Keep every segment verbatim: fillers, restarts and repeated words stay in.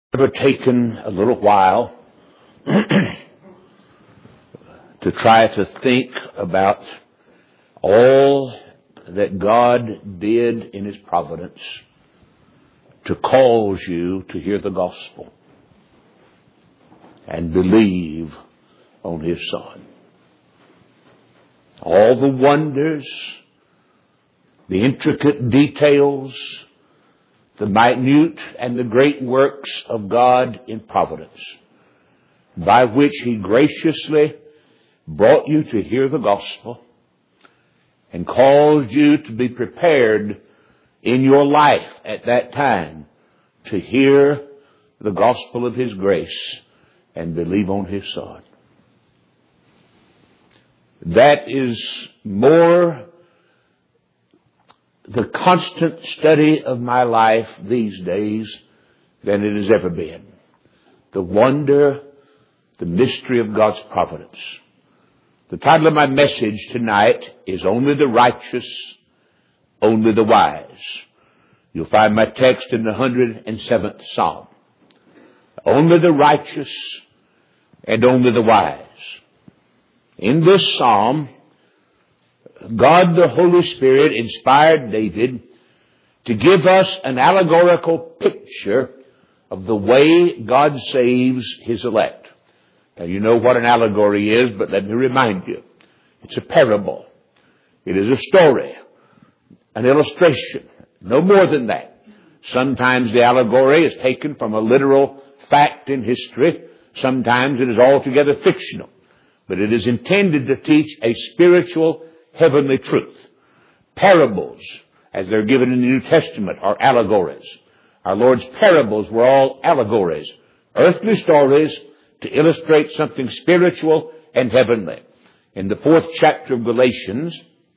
Ever taken a little while to try to think about all that God did in His providence to cause you to hear the gospel and believe on His Son? All the wonders, the intricate details, the minute and the great works of God in providence, by which He graciously brought you to hear the gospel and caused you to be prepared in your life at that time to hear the gospel of His grace and believe on His Son. That is more the constant study of my life these days than it has ever been. The wonder, the mystery of God's providence. The title of my message tonight is Only the Righteous, Only the Wise. You'll find my text in the one hundred seventh Psalm. Only the righteous and only the wise. In this psalm, God the Holy Spirit inspired David to give us an allegorical picture of the way God saves His elect. Now you know what an allegory is, but let me remind you. It's a parable. It is a story, an illustration, no more than that. Sometimes the allegory is taken from a literal fact in history. Sometimes it is altogether fictional. But it is intended to teach a spiritual heavenly truth. Parables, as they're given in the New Testament, are allegories. Our Lord's parables were all allegories, earthly stories to illustrate something spiritual and heavenly. In the fourth chapter of Galatians,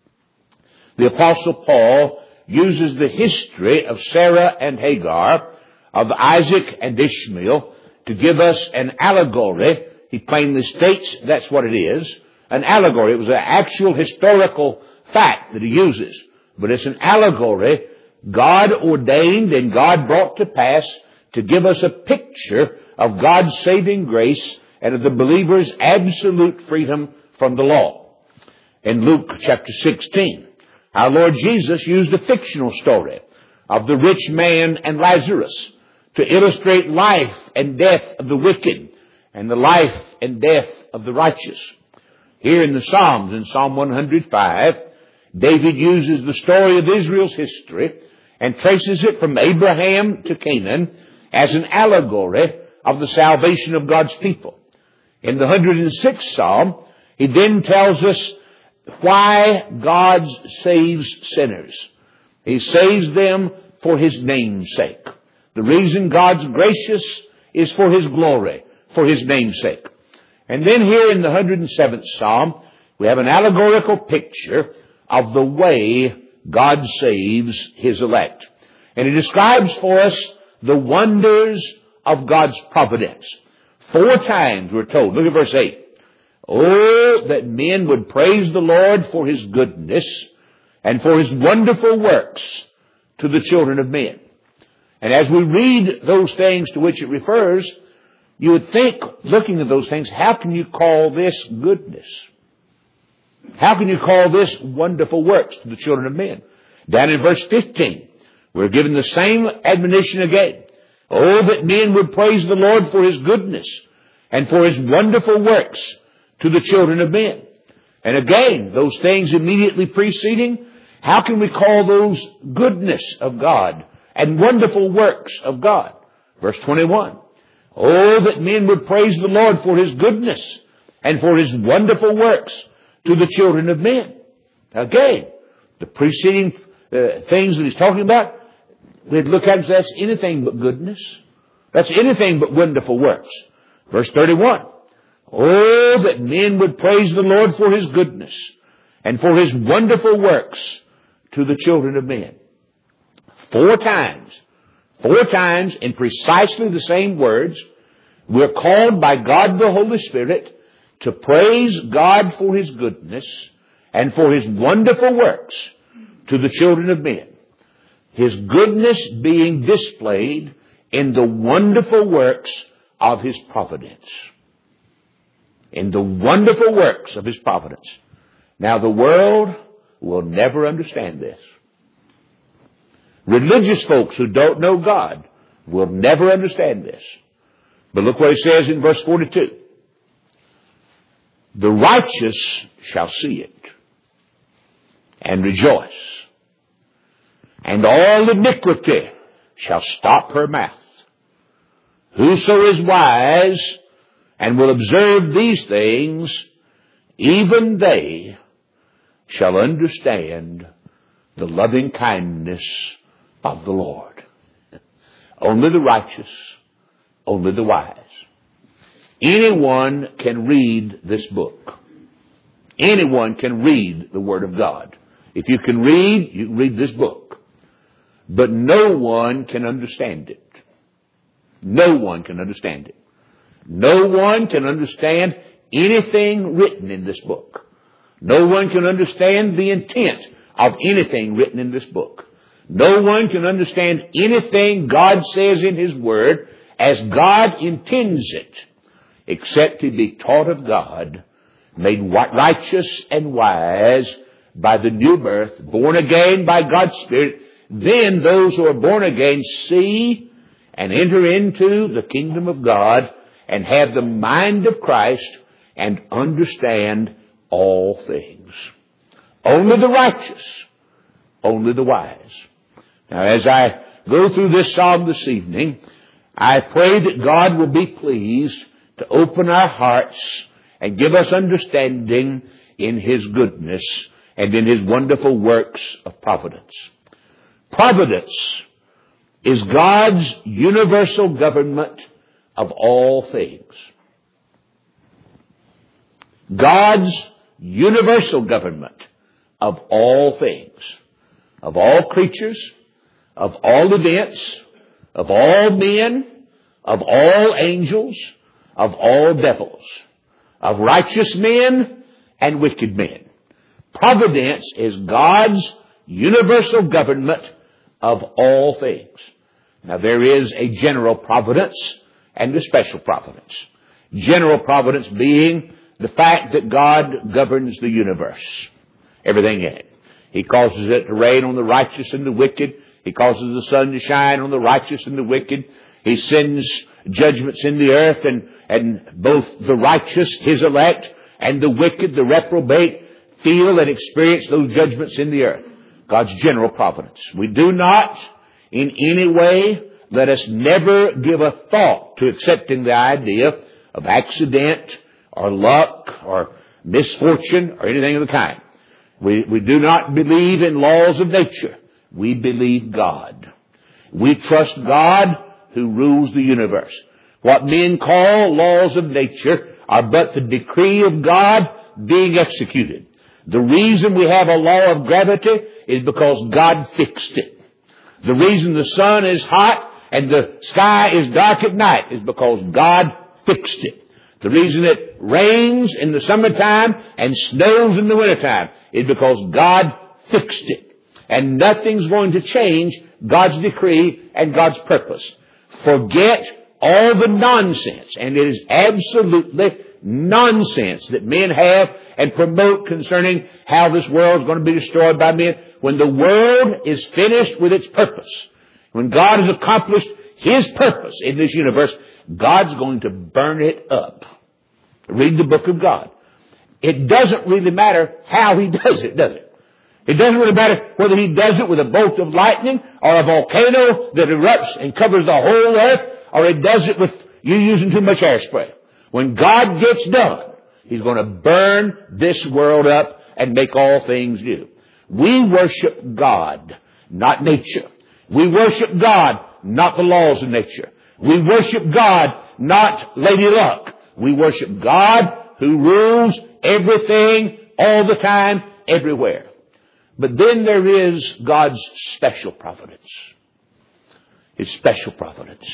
the Apostle Paul uses the history of Sarah and Hagar, of Isaac and Ishmael, to give us an allegory. He plainly states that's what it is. An allegory. It was an actual historical fact that he uses. But it's an allegory God ordained and God brought to pass to give us a picture of God's saving grace and of the believer's absolute freedom from the law. In Luke chapter sixteen, our Lord Jesus used a fictional story of the rich man and Lazarus to illustrate life and death of the wicked and the life and death of the righteous. Here in the Psalms, in Psalm one hundred five, David uses the story of Israel's history and traces it from Abraham to Canaan as an allegory of the salvation of God's people. In the one hundred sixth Psalm, he then tells us why God saves sinners. He saves them for His name's sake. The reason God's gracious is for His glory, for His name's sake. And then here in the one hundred seventh Psalm, we have an allegorical picture of the way God saves His elect. And He describes for us the wonders of God's providence. Four times we're told, look at verse eight. Oh, that men would praise the Lord for His goodness and for His wonderful works to the children of men. And as we read those things to which it refers, you would think, looking at those things, how can you call this goodness? How can you call this wonderful works to the children of men? Down in verse fifteen, we're given the same admonition again. Oh, that men would praise the Lord for His goodness and for His wonderful works to the children of men. And again, those things immediately preceding, how can we call those goodness of God and wonderful works of God? Verse twenty-one. Oh, that men would praise the Lord for His goodness and for His wonderful works to the children of men. Again, the preceding uh, things that he's talking about, we'd look at and say, that's anything but goodness. That's anything but wonderful works. Verse thirty-one. Oh, that men would praise the Lord for His goodness and for His wonderful works to the children of men. Four times. Four times in precisely the same words, we're called by God the Holy Spirit to praise God for His goodness and for His wonderful works to the children of men. His goodness being displayed in the wonderful works of His providence. In the wonderful works of His providence. Now the world will never understand this. Religious folks who don't know God will never understand this. But look what He says in verse forty-two. The righteous shall see it and rejoice, and all iniquity shall stop her mouth. Whoso is wise and will observe these things, even they shall understand the loving kindness of the Lord. Only the righteous, only the wise. Anyone can read this book. Anyone can read the Word of God. If you can read, you can read this book. But no one can understand it. No one can understand it. No one can understand anything written in this book. No one can understand the intent of anything written in this book. No one can understand anything God says in His Word as God intends it, except to be taught of God, made righteous and wise by the new birth, born again by God's Spirit. Then those who are born again see and enter into the kingdom of God and have the mind of Christ and understand all things. Only the righteous, only the wise. Now, as I go through this psalm this evening, I pray that God will be pleased to open our hearts and give us understanding in His goodness and in His wonderful works of providence. Providence is God's universal government of all things. God's universal government of all things. Of all creatures, of all events, of all men, of all angels, of all devils, of righteous men and wicked men. Providence is God's universal government of all things. Now there is a general providence and a special providence. General providence being the fact that God governs the universe, everything in it. He causes it to rain on the righteous and the wicked. He causes the sun to shine on the righteous and the wicked. He sends judgments in the earth, and, and both the righteous, His elect, and the wicked, the reprobate, feel and experience those judgments in the earth. God's general providence. We do not in any way, let us never give a thought to accepting the idea of accident or luck or misfortune or anything of the kind. We, we do not believe in laws of nature. We believe God. We trust God who rules the universe. What men call laws of nature are but the decree of God being executed. The reason we have a law of gravity is because God fixed it. The reason the sun is hot and the sky is dark at night is because God fixed it. The reason it rains in the summertime and snows in the wintertime is because God fixed it. And nothing's going to change God's decree and God's purpose. Forget all the nonsense, and it is absolutely nonsense that men have and promote concerning how this world is going to be destroyed by men. When the world is finished with its purpose, when God has accomplished His purpose in this universe, God's going to burn it up. Read the book of God. It doesn't really matter how He does it, does it? It doesn't really matter whether He does it with a bolt of lightning or a volcano that erupts and covers the whole earth, or He does it with you using too much hairspray. When God gets done, He's going to burn this world up and make all things new. We worship God, not nature. We worship God, not the laws of nature. We worship God, not Lady Luck. We worship God who rules everything, all the time, everywhere. But then there is God's special providence. His special providence.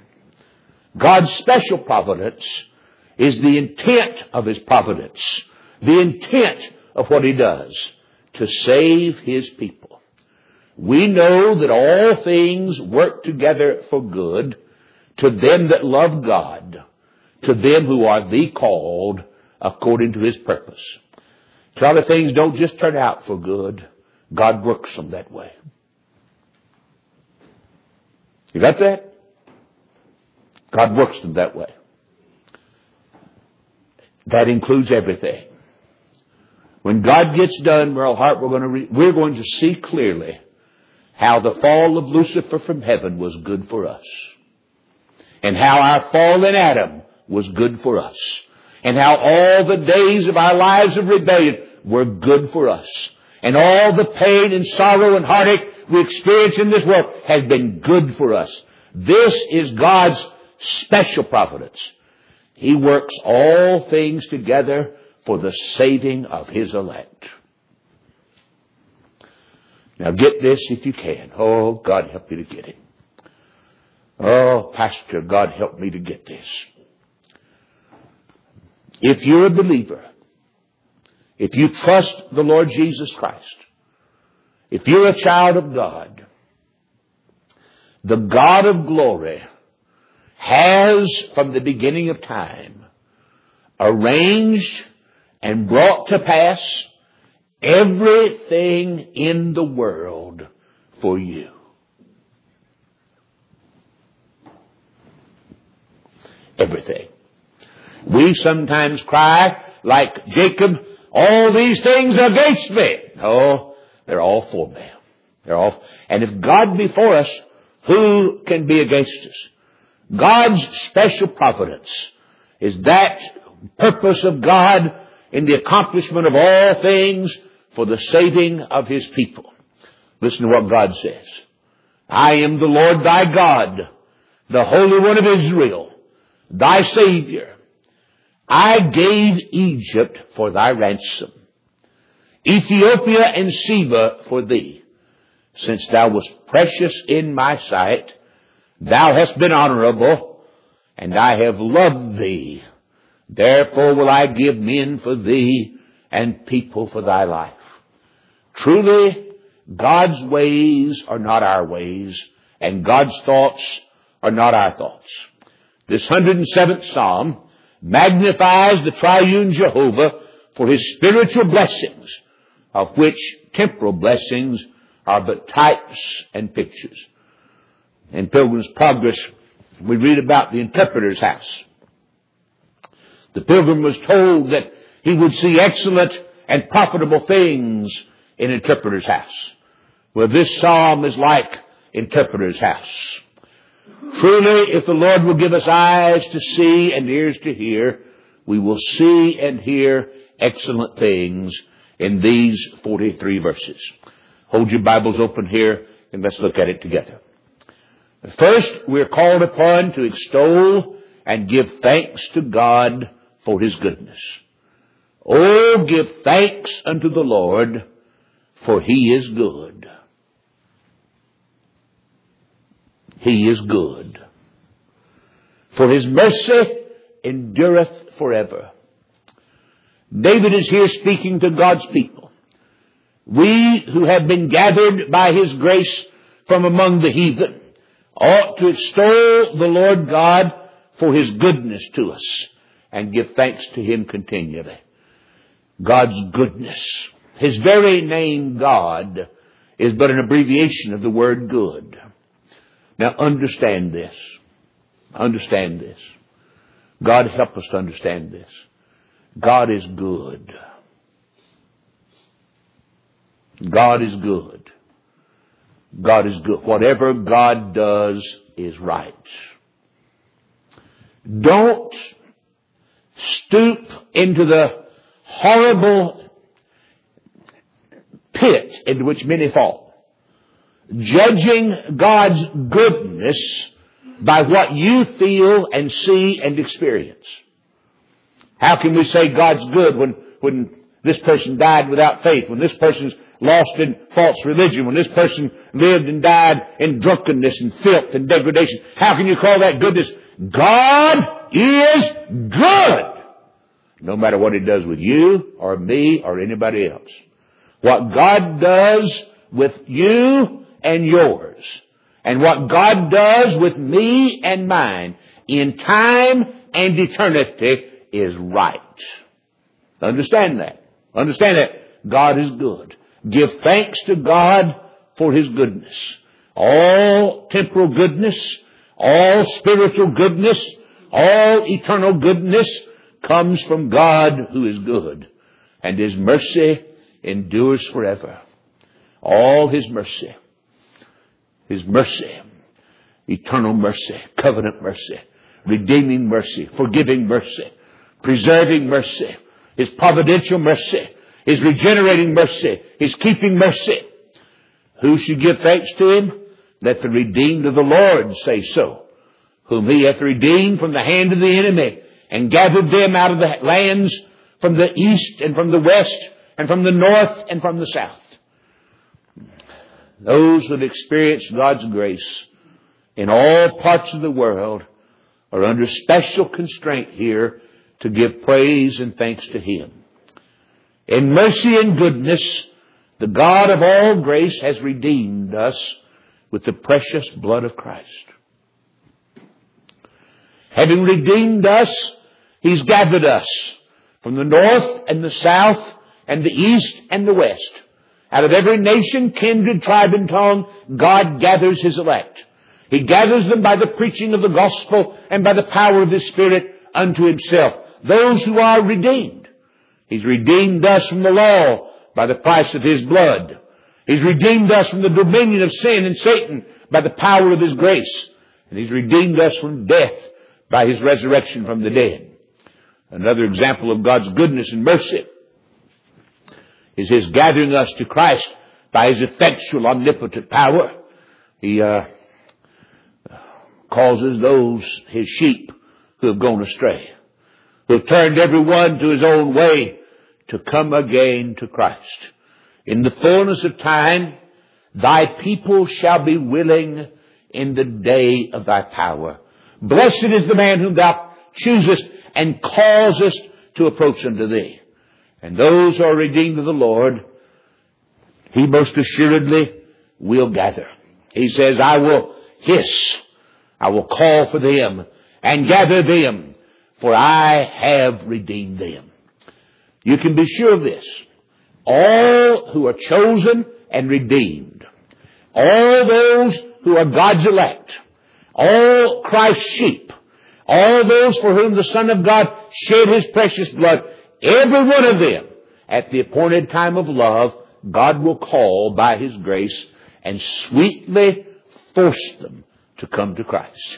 God's special providence is the intent of His providence. The intent of what He does to save His people. We know that all things work together for good to them that love God, to them who are the called according to His purpose. So other things don't just turn out for good. God works them that way. You got that? God works them that way. That includes everything. When God gets done, Merle Hart, we're going to re- we're going to see clearly how the fall of Lucifer from heaven was good for us, and how our fall in Adam was good for us, and how all the days of our lives of rebellion were good for us, and all the pain and sorrow and heartache we experience in this world has been good for us. This is God's special providence. He works all things together for the saving of His elect. Now get this if you can. Oh, God help me to get it. Oh, Pastor, God help me to get this. If you're a believer, if you trust the Lord Jesus Christ, if you're a child of God, the God of glory has, from the beginning of time, arranged and brought to pass everything in the world for you. Everything. We sometimes cry, like Jacob, all these things are against me. No, they're all for me. They're all, and if God be for us, who can be against us? God's special providence is that purpose of God in the accomplishment of all things for the saving of His people. Listen to what God says. I am the Lord thy God, the Holy One of Israel, thy Savior. I gave Egypt for thy ransom, Ethiopia and Seba for thee. Since thou wast precious in my sight, thou hast been honorable, and I have loved thee. Therefore will I give men for thee, and people for thy life. Truly, God's ways are not our ways, and God's thoughts are not our thoughts. This one hundred seventh Psalm magnifies the triune Jehovah for His spiritual blessings, of which temporal blessings are but types and pictures. In Pilgrim's Progress, we read about the interpreter's house. The pilgrim was told that he would see excellent and profitable things in interpreter's house. Well, this psalm is like interpreter's house. Truly, if the Lord will give us eyes to see and ears to hear, we will see and hear excellent things in these forty-three verses. Hold your Bibles open here and let's look at it together. First, we're called upon to extol and give thanks to God for His goodness. Oh, give thanks unto the Lord, for He is good. He is good. For His mercy endureth forever. David is here speaking to God's people. We who have been gathered by His grace from among the heathen ought to extol the Lord God for His goodness to us and give thanks to Him continually. God's goodness. His very name, God, is but an abbreviation of the word good. Now understand this. Understand this. God help us to understand this. God is good. God is good. God is good. Whatever God does is right. Don't stoop into the horrible pit into which many fall, judging God's goodness by what you feel and see and experience. How can we say God's good when, when this person died without faith, when this person's lost in false religion, when this person lived and died in drunkenness and filth and degradation? How can you call that goodness? God is good, no matter what He does with you or me or anybody else. What God does with you and yours And what God does with me and mine in time and eternity is right. Understand that. Understand that. God is good. Give thanks to God for His goodness. All temporal goodness, all spiritual goodness, all eternal goodness comes from God who is good. And His mercy endures forever. All His mercy. His mercy. Eternal mercy. Covenant mercy. Redeeming mercy. Forgiving mercy. Preserving mercy. His providential mercy. His regenerating mercy. His keeping mercy. Who should give thanks to Him? Let the redeemed of the Lord say so. Whom He hath redeemed from the hand of the enemy, and gathered them out of the lands from the east and from the west and from the north and from the south. Those who have experienced God's grace in all parts of the world are under special constraint here to give praise and thanks to Him. In mercy and goodness, the God of all grace has redeemed us with the precious blood of Christ. Having redeemed us, He's gathered us from the north and the south and the east and the west. Out of every nation, kindred, tribe, and tongue, God gathers His elect. He gathers them by the preaching of the gospel and by the power of His Spirit unto Himself. Those who are redeemed. He's redeemed us from the law by the price of His blood. He's redeemed us from the dominion of sin and Satan by the power of His grace. And He's redeemed us from death by His resurrection from the dead. Another example of God's goodness and mercy is His gathering us to Christ by His effectual, omnipotent power. He uh, causes those, His sheep, who have gone astray, who have turned every one to his own way, to come again to Christ. In the fullness of time, Thy people shall be willing in the day of Thy power. Blessed is the man whom Thou choosest and causest to approach unto Thee. And those who are redeemed of the Lord, He most assuredly will gather. He says, I will hiss, I will call for them and gather them, for I have redeemed them. You can be sure of this. All who are chosen and redeemed, all those who are God's elect, all Christ's sheep, all those for whom the Son of God shed His precious blood, every one of them, at the appointed time of love, God will call by His grace and sweetly force them to come to Christ.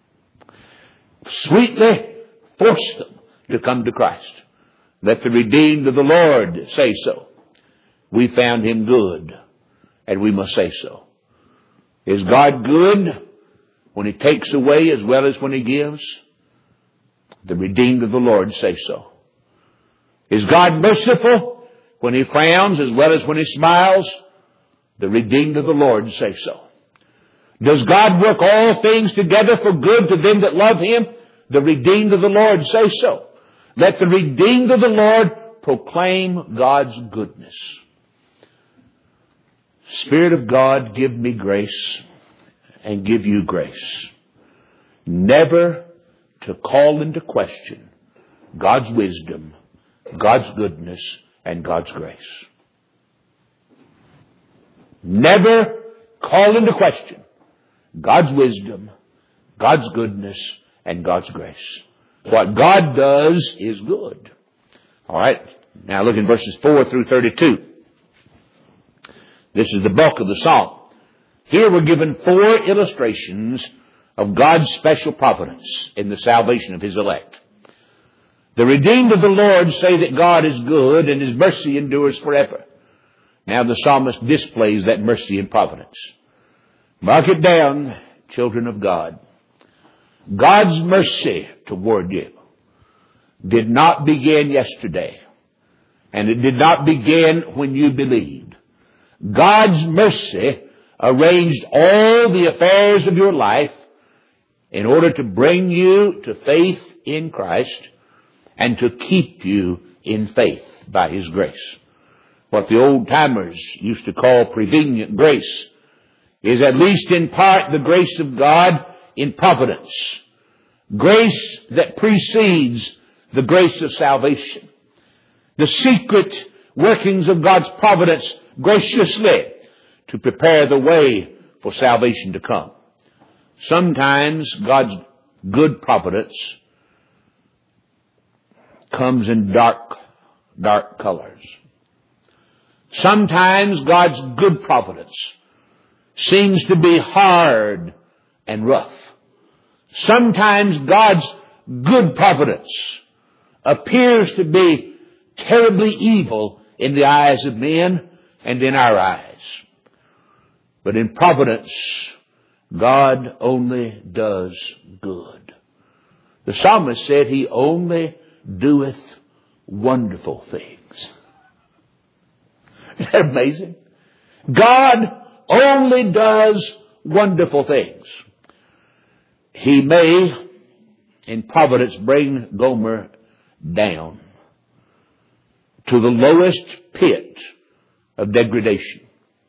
Sweetly force them to come to Christ. Let the redeemed of the Lord say so. We found Him good, and we must say so. Is God good when He takes away as well as when He gives? The redeemed of the Lord say so. Is God merciful when He frowns as well as when He smiles? The redeemed of the Lord say so. Does God work all things together for good to them that love Him? The redeemed of the Lord say so. Let the redeemed of the Lord proclaim God's goodness. Spirit of God, give me grace and give you grace. Never to call into question God's wisdom, God's goodness, and God's grace. Never call into question God's wisdom, God's goodness, and God's grace. What God does is good. All right. Now look in verses four through thirty-two. This is the bulk of the psalm. Here we're given four illustrations of God's special providence in the salvation of His elect. The redeemed of the Lord say that God is good and His mercy endures forever. Now the psalmist displays that mercy and providence. Mark it down, children of God. God's mercy toward you did not begin yesterday, and it did not begin when you believed. God's mercy arranged all the affairs of your life in order to bring you to faith in Christ and to keep you in faith by His grace. What the old-timers used to call prevenient grace is at least in part the grace of God in providence. Grace that precedes the grace of salvation. The secret workings of God's providence graciously to prepare the way for salvation to come. Sometimes God's good providence comes in dark, dark colors. Sometimes God's good providence seems to be hard and rough. Sometimes God's good providence appears to be terribly evil in the eyes of men and in our eyes. But in providence, God only does good. The psalmist said he only doeth wonderful things. Isn't that amazing? God only does wonderful things. He may, in providence, bring Gomer down to the lowest pit of degradation.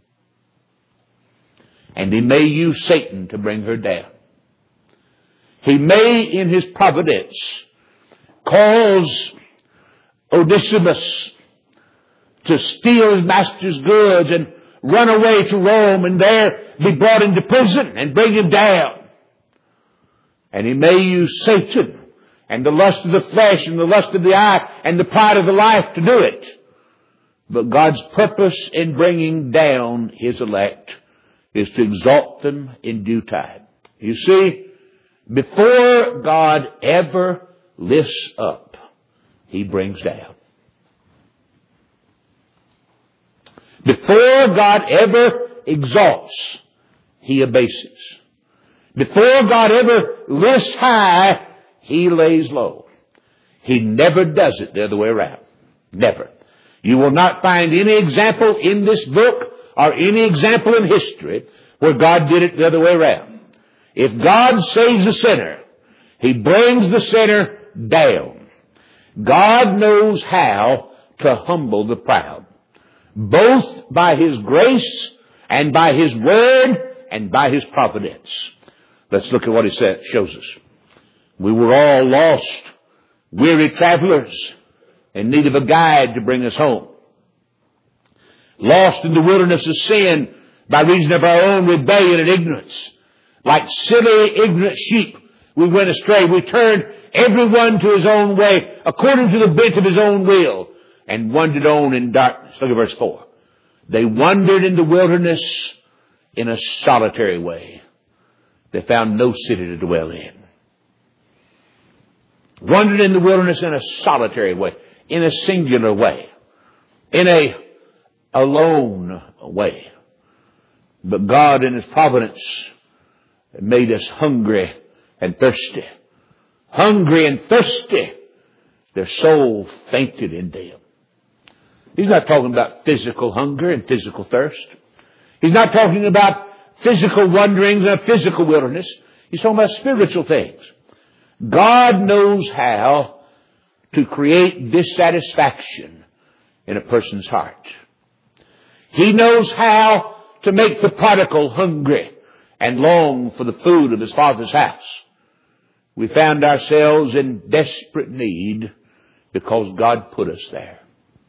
And he may use Satan to bring her down. He may, in his providence, cause Onesimus to steal his master's goods and run away to Rome and there be brought into prison and bring him down. And he may use Satan and the lust of the flesh and the lust of the eye and the pride of the life to do it. But God's purpose in bringing down his elect is to exalt them in due time. You see, before God ever lifts up, he brings down. Before God ever exalts, he abases. Before God ever lifts high, he lays low. He never does it the other way around. Never. You will not find any example in this book or any example in history where God did it the other way around. If God saves a sinner, he brings the sinner down. God knows how to humble the proud, both by his grace and by his word and by his providence. Let's look at what he said, shows us. We were all lost, weary travelers in need of a guide to bring us home. Lost in the wilderness of sin by reason of our own rebellion and ignorance. Like silly, ignorant sheep, we went astray. We turned everyone to his own way, according to the bent of his own will, and wandered on in darkness. Look at verse four. They wandered in the wilderness in a solitary way. They found no city to dwell in. Wandered in the wilderness in a solitary way, in a singular way, in a alone way. But God in his providence made us hungry and thirsty. Hungry and thirsty. Their soul fainted in them. He's not talking about physical hunger and physical thirst. He's not talking about physical wanderings and a physical wilderness. He's talking about spiritual things. God knows how to create dissatisfaction in a person's heart. He knows how to make the prodigal hungry and long for the food of his father's house. We found ourselves in desperate need because God put us there.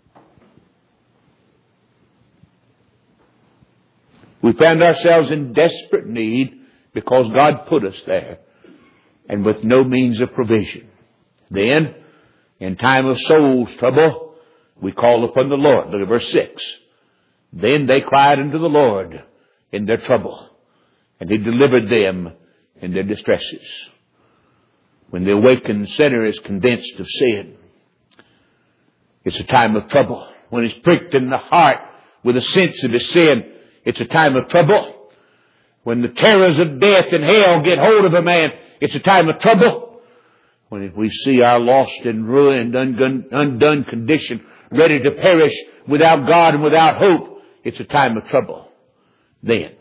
We found ourselves in desperate need because God put us there and with no means of provision. Then, in time of soul's trouble, we called upon the Lord. Look at verse six. Then they cried unto the Lord in their trouble, and he delivered them in their distresses. When the awakened sinner is convinced of sin, it's a time of trouble. When he's pricked in the heart with a sense of his sin, it's a time of trouble. When the terrors of death and hell get hold of a man, it's a time of trouble. When we see our lost and ruined, undone, undone condition, ready to perish without God and without hope, it's a time of trouble. Then,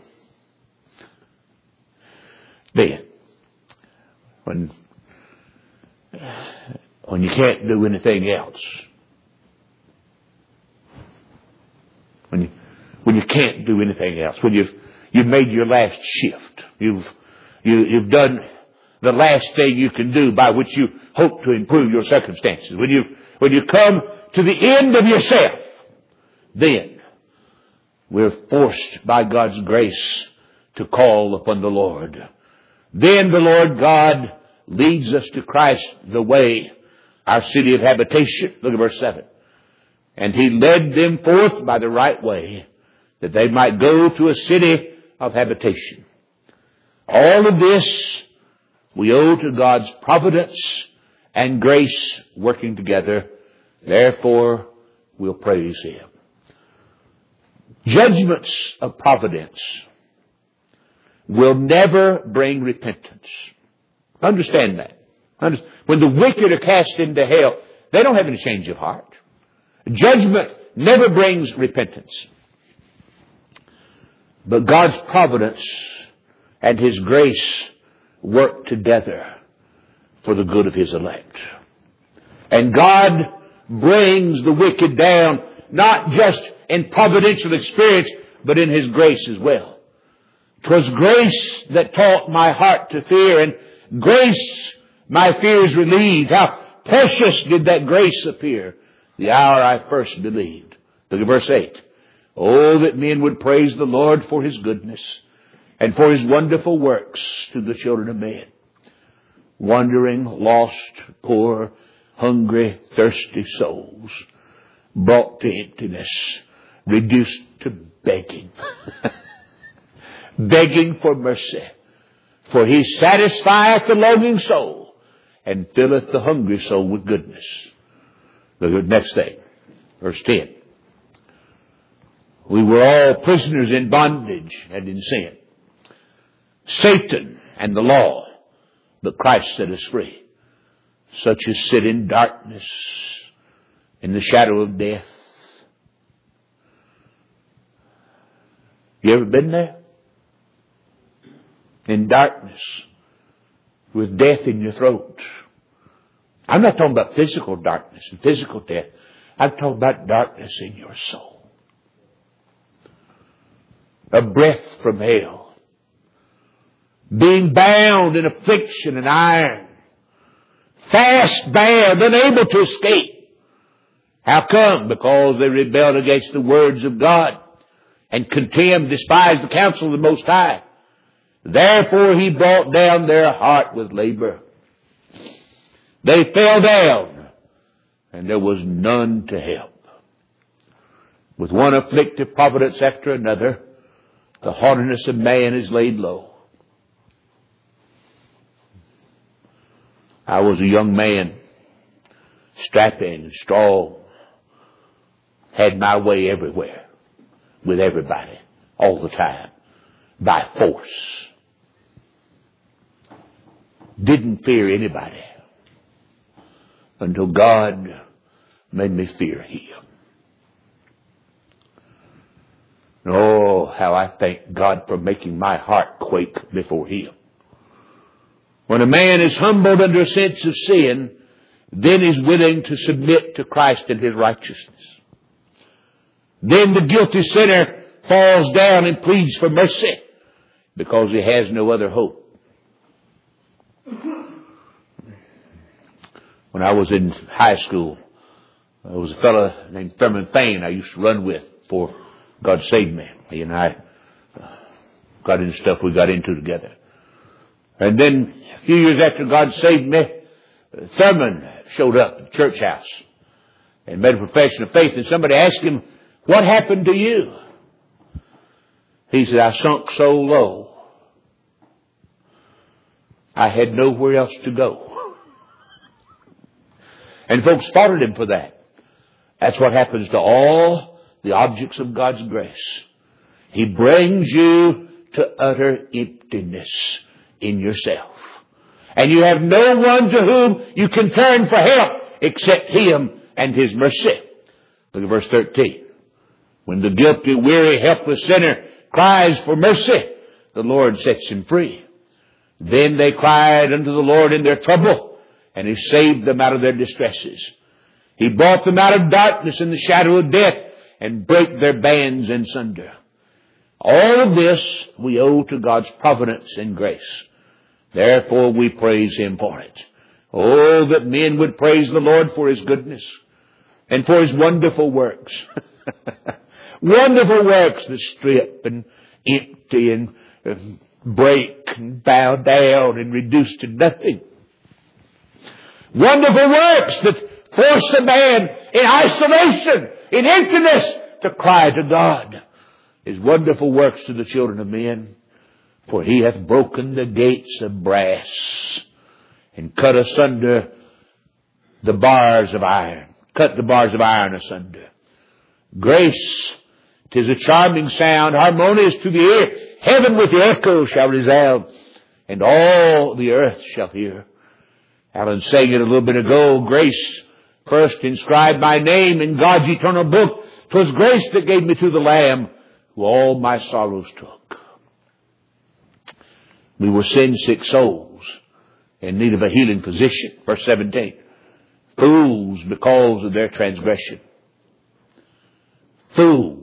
then, when, when you can't do anything else, when you, when you can't do anything else, when you've, You've made your last shift. You've, you, you've done the last thing you can do by which you hope to improve your circumstances. When you, when you come to the end of yourself, then we're forced by God's grace to call upon the Lord. Then the Lord God leads us to Christ, the way, our city of habitation. Look at verse seven. And He led them forth by the right way, that they might go to a city of habitation. All of this we owe to God's providence and grace working together. Therefore, we'll praise Him. Judgments of providence will never bring repentance. Understand that. When the wicked are cast into hell, they don't have any change of heart. Judgment never brings repentance. But God's providence and His grace work together for the good of His elect. And God brings the wicked down, not just in providential experience, but in His grace as well. 'Twas grace that taught my heart to fear, and grace my fears relieved. How precious did that grace appear the hour I first believed. Look at verse eight. Oh, that men would praise the Lord for His goodness and for His wonderful works to the children of men. Wandering, lost, poor, hungry, thirsty souls brought to emptiness, reduced to begging. Begging for mercy. For He satisfieth the longing soul and filleth the hungry soul with goodness. Look at the next thing. Verse ten. We were all prisoners in bondage and in sin. Satan and the law. But Christ set us free. Such as sit in darkness, in the shadow of death. You ever been there? In darkness, with death in your throat. I'm not talking about physical darkness and physical death. I'm talking about darkness in your soul. A breath from hell. Being bound in affliction and iron. Fast bound, unable to escape. How come? Because they rebelled against the words of God and contemned, despised the counsel of the Most High. Therefore He brought down their heart with labor. They fell down, and there was none to help. With one afflictive providence after another, the haughtiness of man is laid low. I was a young man, strapping and strong, had my way everywhere, with everybody, all the time, by force. Didn't fear anybody until God made me fear Him. Oh, how I thank God for making my heart quake before Him. When a man is humbled under a sense of sin, then is willing to submit to Christ and His righteousness. Then the guilty sinner falls down and pleads for mercy because he has no other hope. When I was in high school, there was a fellow named Thurman Fain I used to run with before God saved me. He and I got into stuff we got into together. And then a few years after God saved me, Thurman showed up at the church house and made a profession of faith. And somebody asked him, "What happened to you?" He said, "I sunk so low, I had nowhere else to go." And folks faulted him for that. That's what happens to all the objects of God's grace. He brings you to utter emptiness in yourself. And you have no one to whom you can turn for help except Him and His mercy. Look at verse thirteen. When the guilty, weary, helpless sinner cries for mercy, the Lord sets him free. Then they cried unto the Lord in their trouble, and He saved them out of their distresses. He brought them out of darkness and the shadow of death, and brake their bands in sunder. All of this we owe to God's providence and grace. Therefore we praise Him for it. Oh, that men would praise the Lord for His goodness and for His wonderful works. Wonderful works that strip and empty and uh, break and bow down and reduce to nothing. Wonderful works that force a man in isolation, in emptiness, to cry to God. His wonderful works to the children of men. For He hath broken the gates of brass and cut asunder the bars of iron. Cut the bars of iron asunder. Grace, 'tis a charming sound, harmonious to the ear. Heaven with the echo shall resound, and all the earth shall hear. Alan sang it a little bit ago. Grace first inscribed my name in God's eternal book. 'Twas grace that gave me to the Lamb, who all my sorrows took. We were sin-sick souls in need of a healing physician. Verse seventeen. Fools because of their transgression. Fools.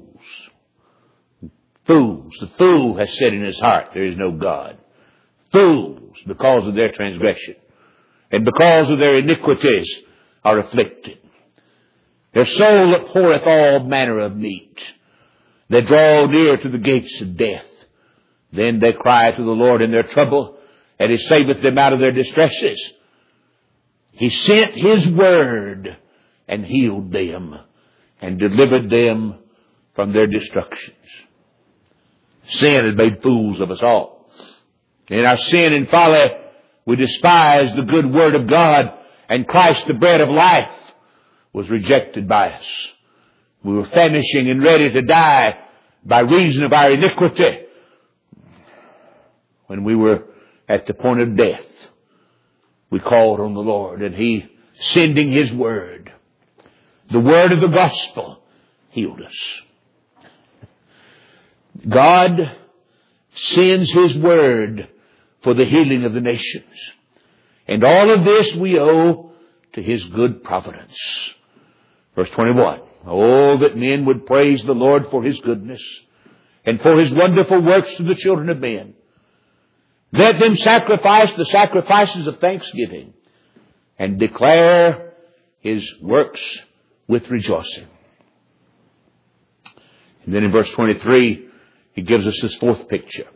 Fools. The fool has said in his heart, there is no God. Fools because of their transgression. And because of their iniquities are afflicted. Their soul abhorreth all manner of meat. They draw near to the gates of death. Then they cry to the Lord in their trouble, and He saveth them out of their distresses. He sent His word and healed them and delivered them from their destructions. Sin has made fools of us all. In our sin and folly, we despise the good word of God, and Christ, the bread of life, was rejected by us. We were famishing and ready to die by reason of our iniquity. When we were at the point of death, we called on the Lord, and He, sending His word, the word of the gospel, healed us. God sends His word for the healing of the nations. And all of this we owe to His good providence. Verse twenty-one. Oh, that men would praise the Lord for His goodness and for His wonderful works to the children of men. Let them sacrifice the sacrifices of thanksgiving and declare His works with rejoicing. And then in verse twenty-three, He gives us this fourth picture.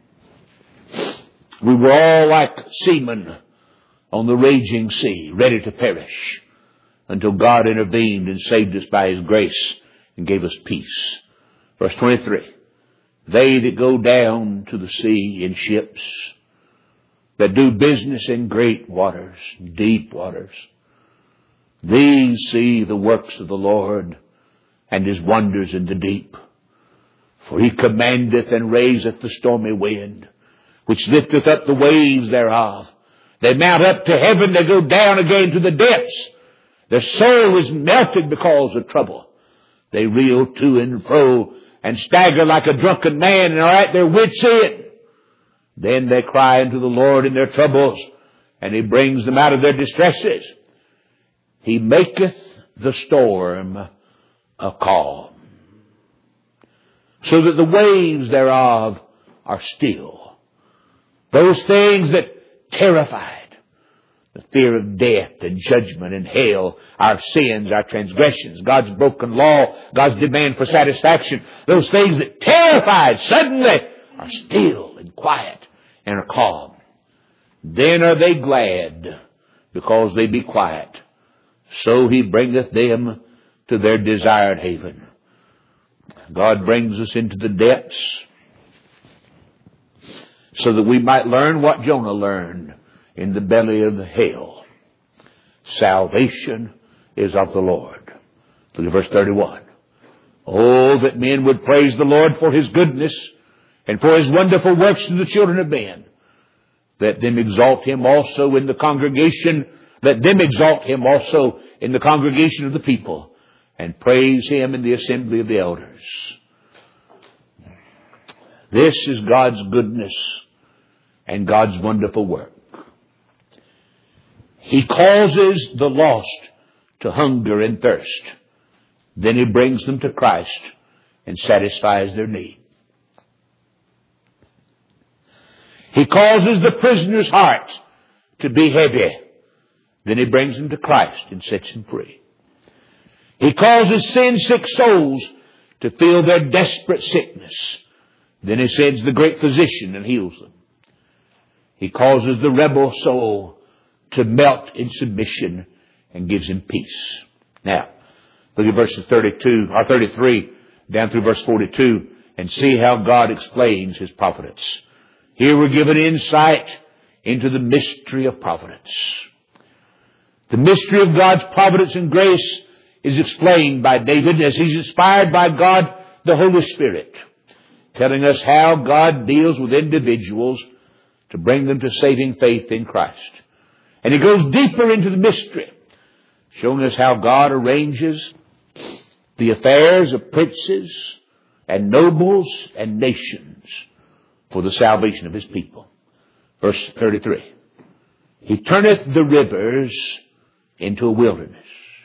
We were all like seamen on the raging sea, ready to perish, until God intervened and saved us by His grace and gave us peace. Verse twenty-three. They that go down to the sea in ships, that do business in great waters, deep waters, these see the works of the Lord and His wonders in the deep. For He commandeth and raiseth the stormy wind, which lifteth up the waves thereof. They mount up to heaven, they go down again to the depths. Their soul is melted because of trouble. They reel to and fro and stagger like a drunken man and are at their wits' end. Then they cry unto the Lord in their troubles, and He brings them out of their distresses. He maketh the storm a calm, so that the waves thereof are still. Those things that terrified, the fear of death and judgment and hell, our sins, our transgressions, God's broken law, God's demand for satisfaction, those things that terrified suddenly are still and quiet and are calm. Then are they glad because they be quiet. So He bringeth them to their desired haven. God brings us into the depths so that we might learn what Jonah learned in the belly of the hell. Salvation is of the Lord. Look at verse thirty-one. Oh, that men would praise the Lord for His goodness and for His wonderful works to the children of men. Let them exalt Him also in the congregation. Let them exalt Him also in the congregation of the people, and praise Him in the assembly of the elders. This is God's goodness and God's wonderful work. He causes the lost to hunger and thirst. Then He brings them to Christ and satisfies their need. He causes the prisoner's heart to be heavy. Then He brings him to Christ and sets him free. He causes sin-sick souls to feel their desperate sickness. Then He sends the great physician and heals them. He causes the rebel soul to melt in submission and gives him peace. Now, look at verses thirty-two or thirty-three down through verse forty-two and see how God explains His providence. Here we're given insight into the mystery of providence. The mystery of God's providence and grace is explained by David as he's inspired by God, the Holy Spirit, telling us how God deals with individuals to bring them to saving faith in Christ. And he goes deeper into the mystery, showing us how God arranges the affairs of princes and nobles and nations for the salvation of His people. Verse thirty-three. He turneth the rivers into a wilderness,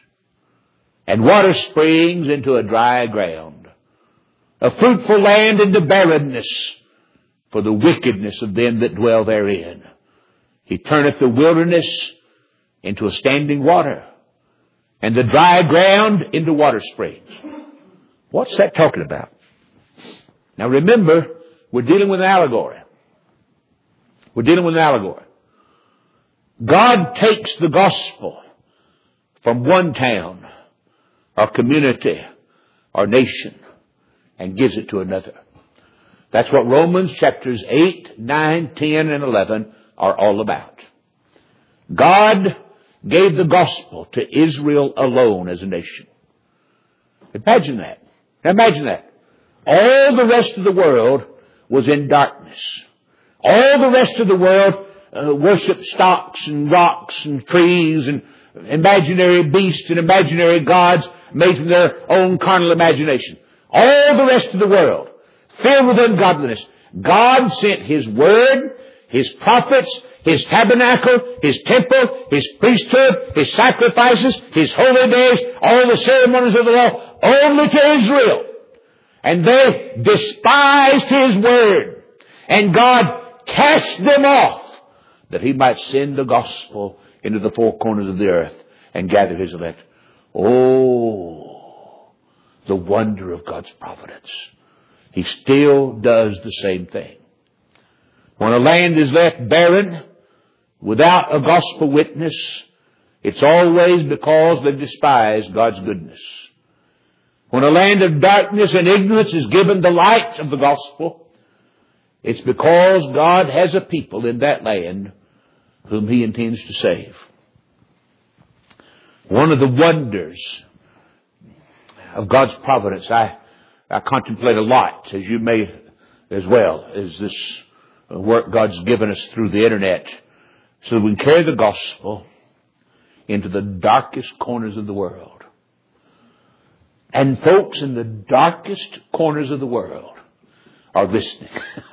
and water springs into a dry ground, a fruitful land into barrenness for the wickedness of them that dwell therein. He turneth the wilderness into a standing water, and the dry ground into water springs. What's that talking about? Now remember, we're dealing with an allegory. We're dealing with an allegory. God takes the gospel from one town or community or nation and gives it to another. That's what Romans chapters eight, nine, ten, and eleven are all about. God gave the gospel to Israel alone as a nation. Imagine that. Imagine that. All the rest of the world was in darkness. All the rest of the world uh, worshipped stocks and rocks and trees and imaginary beasts and imaginary gods made from their own carnal imagination. All the rest of the world filled with ungodliness. God sent His Word, His prophets, His tabernacle, His temple, His priesthood, His sacrifices, His holy days, all the ceremonies of the law, only to Israel. And they despised His Word. And God cast them off that He might send the gospel into the four corners of the earth and gather His elect. Oh, the wonder of God's providence. He still does the same thing. When a land is left barren, without a gospel witness, it's always because they despise God's goodness. When a land of darkness and ignorance is given the light of the gospel, it's because God has a people in that land whom He intends to save. One of the wonders of God's providence, I, I contemplate a lot, as you may as well, is this work God's given us through the internet so that we can carry the gospel into the darkest corners of the world. And folks in the darkest corners of the world are listening.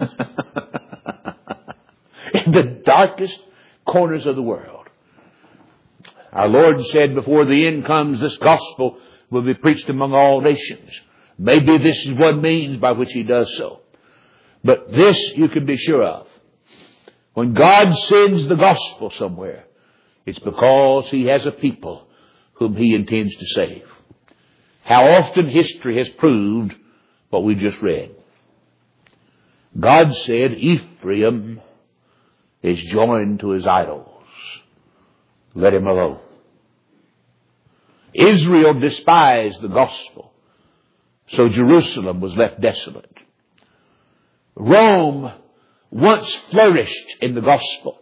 In the darkest corners of the world. Our Lord said, before the end comes, this gospel will be preached among all nations. Maybe this is what means by which He does so. But this you can be sure of. When God sends the gospel somewhere, it's because He has a people whom He intends to save. How often history has proved what we just read. God said, Ephraim is joined to his idols. Let him alone. Israel despised the gospel, so Jerusalem was left desolate. Rome once flourished in the gospel.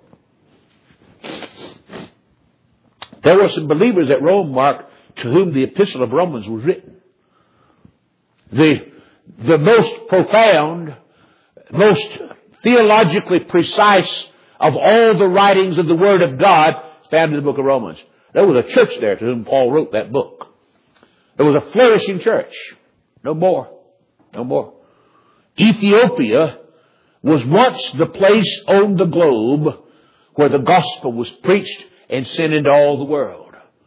There were some believers at Rome, Mark, to whom the epistle of Romans was written. The, the most profound, most theologically precise of all the writings of the Word of God found in the book of Romans. There was a church there to whom Paul wrote that book. There was a flourishing church. No more. No more. Ethiopia was once the place on the globe where the gospel was preached and sent into all the world.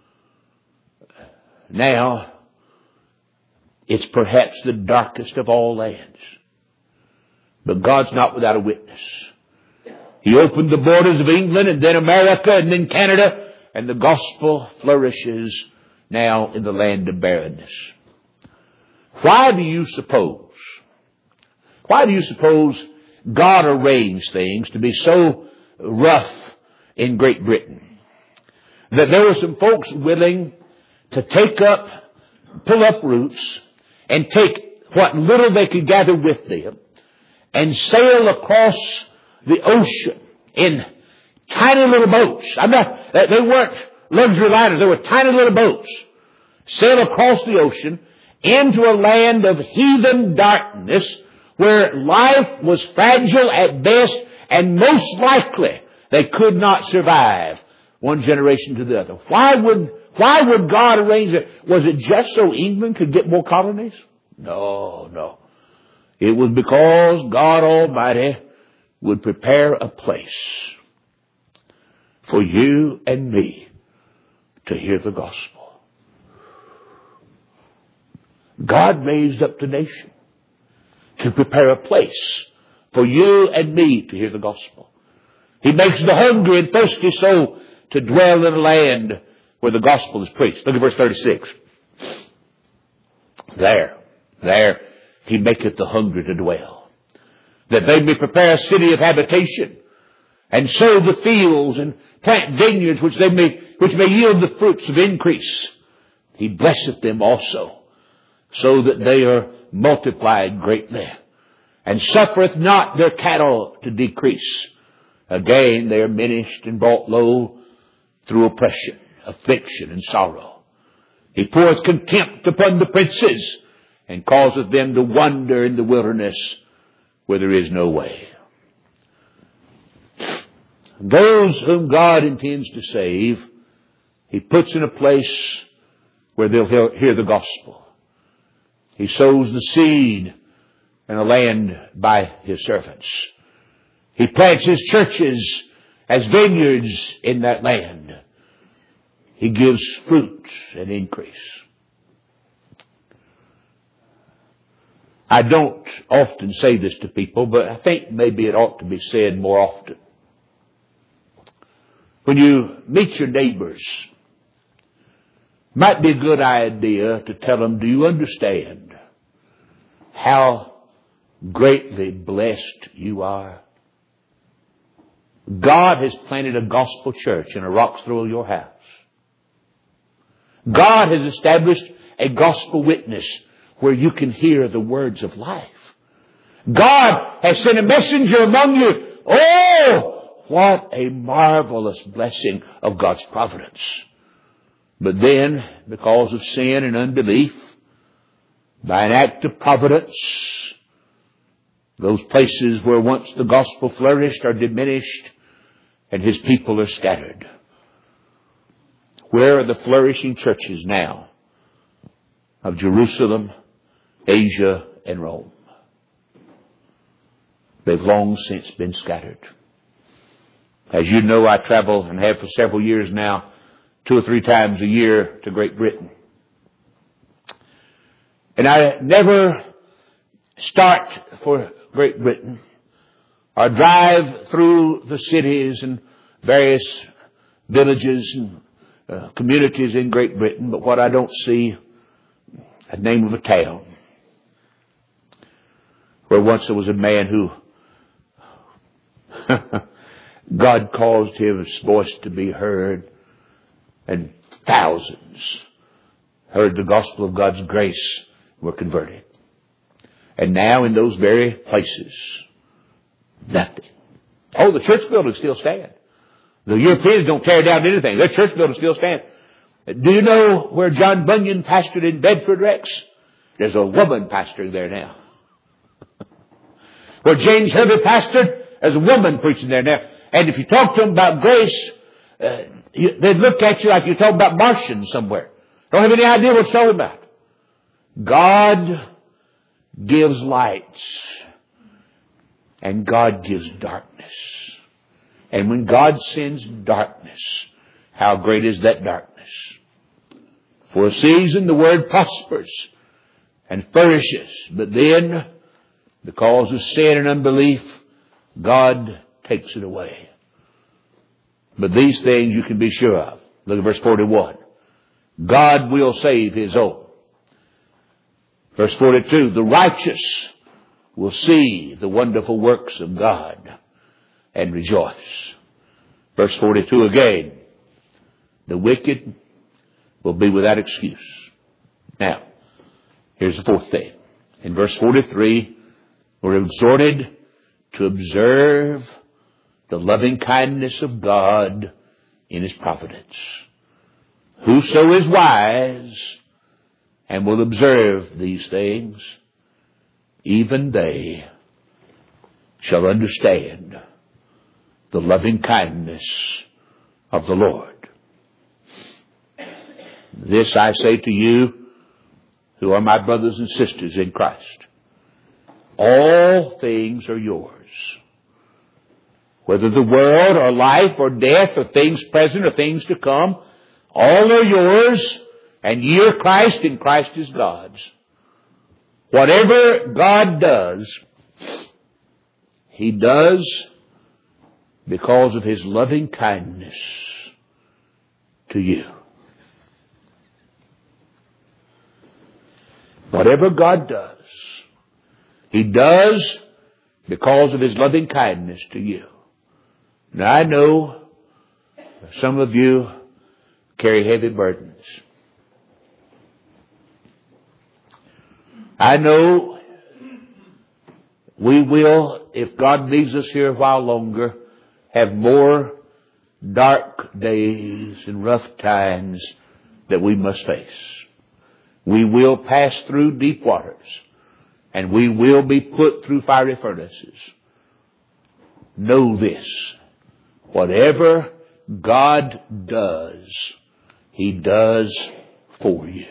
Now, it's perhaps the darkest of all lands. But God's not without a witness. He opened the borders of England and then America and then Canada, and the gospel flourishes now in the land of barrenness. Why do you suppose, why do you suppose God arranged things to be so rough in Great Britain that there were some folks willing to take up, pull up roots and take what little they could gather with them and sail across the ocean in tiny little boats? I'm not, they weren't luxury liners. They were tiny little boats. Sail across the ocean into a land of heathen darkness where life was fragile at best, and most likely they could not survive one generation to the other. Why would, why would God arrange it? Was it just so England could get more colonies? No, no. It was because God Almighty would prepare a place for you and me to hear the gospel. God raised up the nation to prepare a place for you and me to hear the gospel. He makes the hungry and thirsty soul to dwell in a land where the gospel is preached. Look at verse thirty-six. There, there, He maketh the hungry to dwell, that they may prepare a city of habitation, and sow the fields, and plant vineyards which they may, which may yield the fruits of increase. He blesseth them also, so that they are multiplied greatly, and suffereth not their cattle to decrease. Again, they are minished and brought low through oppression, affliction, and sorrow. He poureth contempt upon the princes, and causeth them to wander in the wilderness where there is no way. Those whom God intends to save, He puts in a place where they'll hear the gospel. He sows the seed in a land by His servants. He plants His churches as vineyards in that land. He gives fruit and increase. I don't often say this to people, but I think maybe it ought to be said more often. When you meet your neighbors, might be a good idea to tell them, do you understand how greatly blessed you are? God has planted a gospel church in a rock's throw of your house. God has established a gospel witness where you can hear the words of life. God has sent a messenger among you. Oh, what a marvelous blessing of God's providence. But then, because of sin and unbelief, by an act of providence, those places where once the gospel flourished are diminished, and His people are scattered. Where are the flourishing churches now of Jerusalem, Asia, and Rome? They've long since been scattered. As you know, I travel and have for several years now, two or three times a year to Great Britain. And I never start for Great Britain or drive through the cities and various villages and uh, communities in Great Britain, but what I don't see, a name of a town where once there was a man who God caused his voice to be heard, and thousands heard the gospel of God's grace, were converted. And now in those very places, nothing. Oh, the church buildings still stand. The Europeans don't tear down anything. Their church buildings still stand. Do you know where John Bunyan pastored in Bedford, Rex? There's a woman pastoring there now. Where James Hervey pastored, there's a woman preaching there now. And if you talk to them about grace, uh, you, they'd look at you like you're talking about Martians somewhere. Don't have any idea what you're talking about. God gives lights, and God gives darkness. And when God sends darkness, how great is that darkness? For a season the word prospers and flourishes, but then, because of sin and unbelief, God takes it away. But these things you can be sure of. Look at verse forty-one. God will save His own. Verse forty-two, the righteous will see the wonderful works of God and rejoice. Verse forty-two again, the wicked will be without excuse. Now, here's the fourth thing. In verse forty-three, we're exhorted to observe the loving kindness of God in His providence. Whoso is wise and will observe these things, even they shall understand the loving kindness of the Lord. This I say to you, who are my brothers and sisters in Christ. All things are yours. Whether the world or life or death or things present or things to come, all are yours, and ye are Christ, and Christ is God's. Whatever God does, He does because of His loving kindness to you. Whatever God does, He does because of His loving kindness to you. Now I know some of you carry heavy burdens. I know we will, if God leaves us here a while longer, have more dark days and rough times that we must face. We will pass through deep waters, and we will be put through fiery furnaces. Know this, whatever God does, He does for you.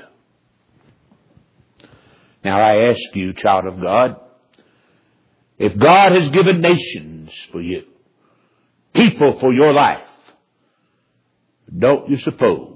Now I ask you, child of God, if God has given nations for you, people for your life, don't you suppose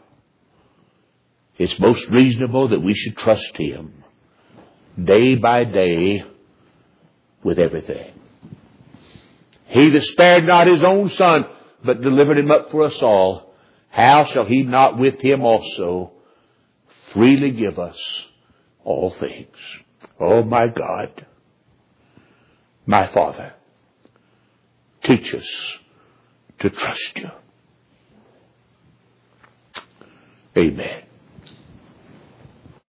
it's most reasonable that we should trust Him day by day with everything? He that spared not His own Son, but delivered Him up for us all, how shall He not with Him also freely give us all things? Oh my God, my Father, teach us to trust You. Amen.